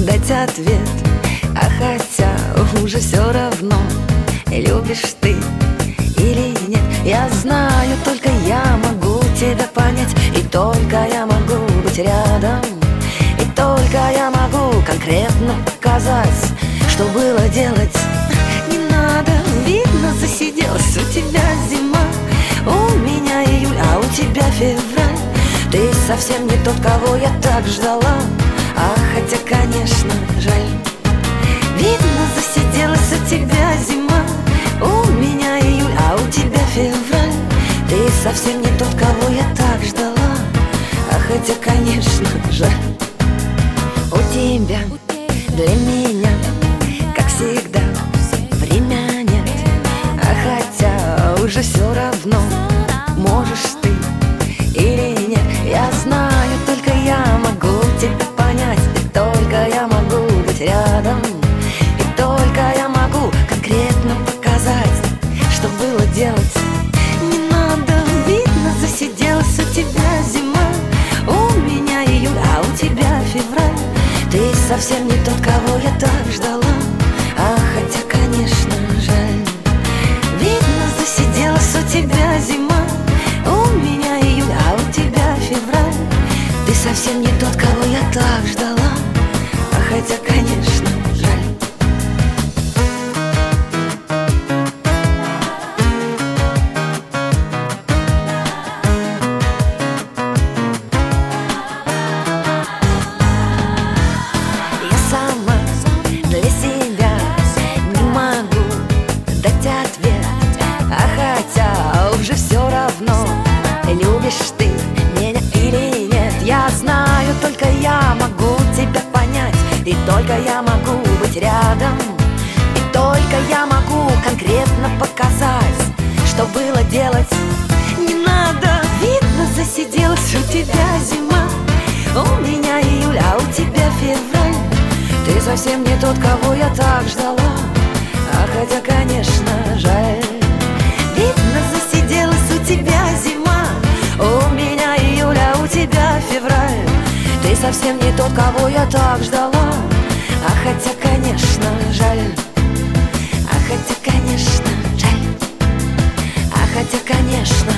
дать ответ, а хотя уже все равно, любишь ты или нет. Я знаю, только я могу тебя понять, и только я могу быть рядом, и только я могу конкретно показать, что было делать. Не надо, видно, засиделась у тебя зима, у меня июль, а у тебя февраль. Ты совсем не тот, кого я так ждала, а хотя, конечно, жаль. Видно, засиделась у тебя зима, у меня июль, а у тебя февраль. Ты совсем не тот, кого я так ждала, а хотя, конечно, жаль. У тебя для меня, как всегда, время нет, а хотя уже все равно, можешь ты или нет. Я знаю, только я могу тебя понять, и только я могу быть рядом, и только я могу конкретно показать, что было делать. Не надо, видно, засиделась у тебя зима, у меня июль, а у тебя февраль. Ты совсем не тот, кого я так ждала, а хотя, конечно, жаль. Видно, засиделась у тебя зима, у меня июль, а у тебя февраль. Ты совсем не тот, кого я так ждала, а хотя, конечно, жаль. Я сама для себя не могу дать ответ, а хотя уже все равно, любишь ты меня или нет. Я знаю, только я могу тебя понять, и только я могу быть рядом, и только я могу конкретно показать, что было делать. Не надо, видно, засиделась у тебя зима, у меня июль, а у тебя февраль. Ты совсем не тот, кого я так ждала, а хотя, конечно, жаль. Видно, засиделась у тебя зима, у меня июль, а у тебя февраль. Ты совсем не тот, кого я так ждала, а хотя, конечно, жаль. А хотя, конечно, жаль. А хотя, конечно,